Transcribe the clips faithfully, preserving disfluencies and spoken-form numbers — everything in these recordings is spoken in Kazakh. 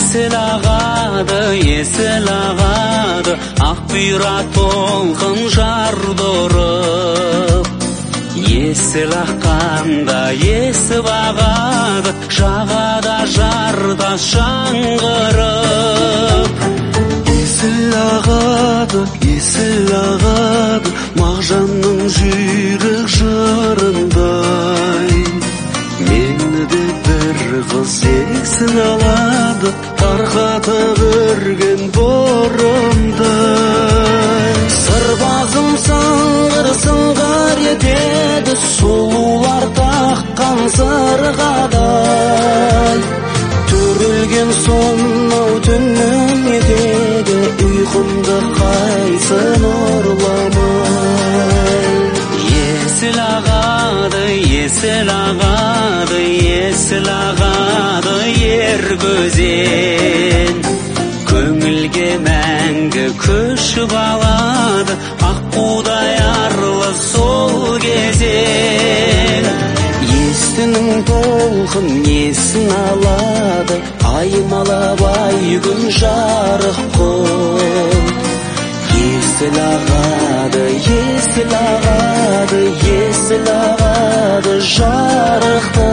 Есіл ағады, есіл ағады, ақ бұйра толқын жардырып. Есіл аққанда есіп ағады, жағада жарда шаңғырып. Есіл ағады, есіл ағады, Мағжанның жүйрік жырындай. Мені де бір қыз есін алады, тарқатып өрген бұрымдай. Сырбазым сыңғыр сыңғыр етеді, сұлулар таққан сырғадай. Түрілген сонау түннің етеді, ұйқымды қайсын ұрламай. Есіл ағады, есіл ағады, есіл ағады ер көзен. Көңілге мәңгі көшіп алады, аққудай арлы сол кезен. Естінің толқын несін алады, аймалап ай күн жарық қыл. Есіл ағады, есіл ағады, есіл ағады жарықты.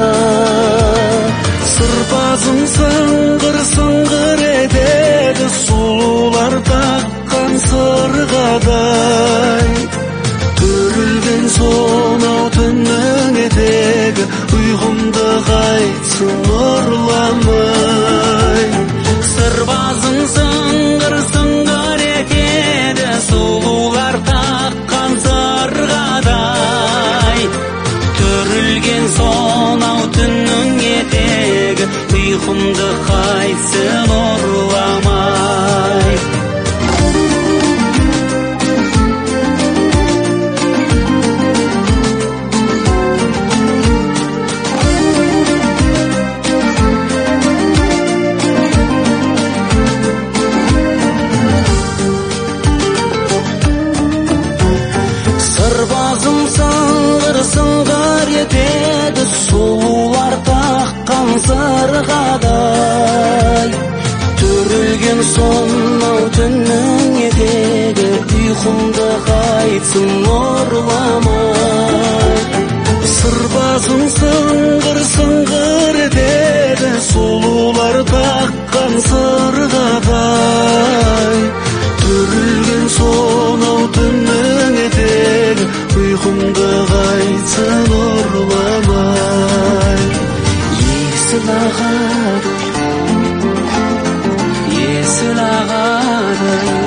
Сырбазым сыңғыр сыңғыр етеді, сұлулар таққан сырғадай. Түрілген сонау түннің етегі, ұйқымды қайтсын ұрламай. Сырбазым сыңғыр сыңғыр етеді, сұлулар таққан сырғадай. Түрілген сонау түннің етегі, ұйқымды қайтсын ұрламай. Сырбазым сыңғыр сыңғыр етеді, сұлулар таққан сырғадай. Түрілген сонау түннің етегі, ұйқымды қайтсын ұрламай. Сырбазым сыңғыр сыңғыр етеді, сұлулар таққан сырғадай. Түрілген сонау түннің етегі, ұйқымды қайтсын ұрламай. Есіл ағады, есіл ағады.